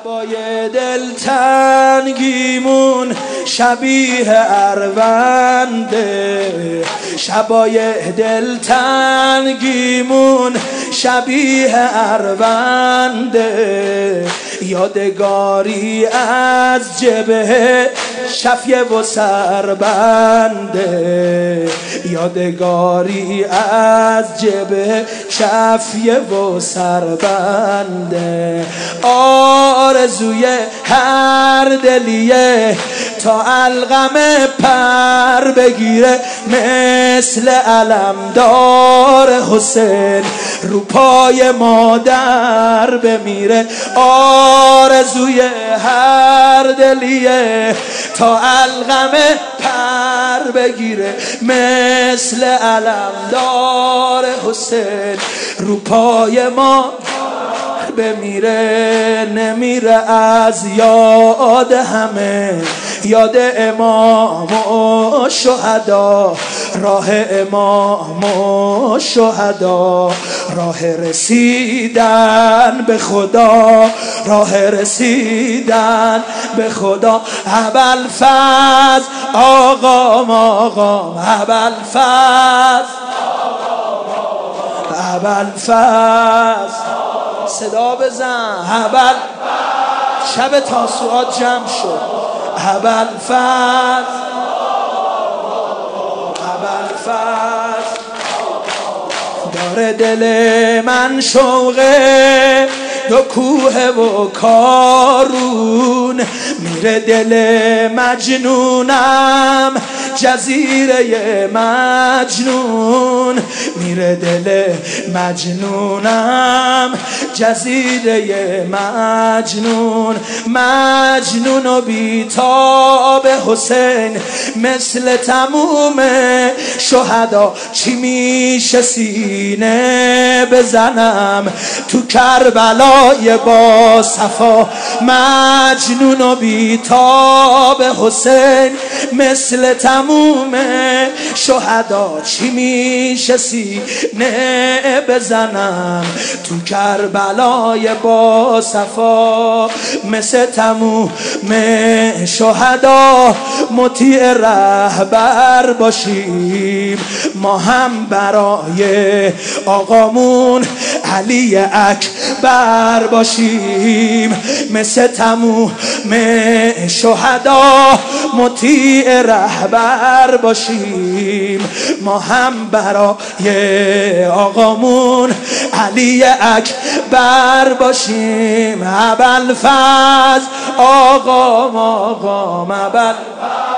شبای دلتنگیمون شبیه ارونده، شبای دلتنگیمون شبیه ارونده، یادگاری از جبهه شفیه و سربنده، یادگاری از جبهه شفیه و سربنده. آرزوی هر دلیه تا القم پر بگیره، مثل علمدار حسین رو پای مادر بمیره. آرزوی هر دلیه تا القم پر بگیره، مثل علمدار حسین رو پای ما بمیره. نمیره از یاد همه، یاد امام و شهدا، راه امام و شهدا، راه رسیدن به خدا، راه رسیدن به خدا. ابوالفضل آقام، ابوالفضل، ابوالفضل صدا بزن. شب تاسوعات جمع شد. ابوالفضل، ابوالفضل داره دل من شوقه، دو کوه و کارون، میره دل مجنونم جزیره مجنون، میره دل مجنونم جزیره مجنون. مجنون و بیتاب حسین مثل تموم شهدا، چی میشه سینه بزنم تو کربلای با صفا. مجنون و بیتاب حسین مثل تموم شهدا، چی میشه سینه بزنم تو کربلای با صفا. مثل تموم شهدا مطیع رهبر باشیم، ما هم برای آقامون علی اکبر باشیم. مثل تموم شهدا مطیع رهبر باشیم، ما هم برای آقامون علی اکبر باشیم. ابوالفضل آقام، ابوالفضل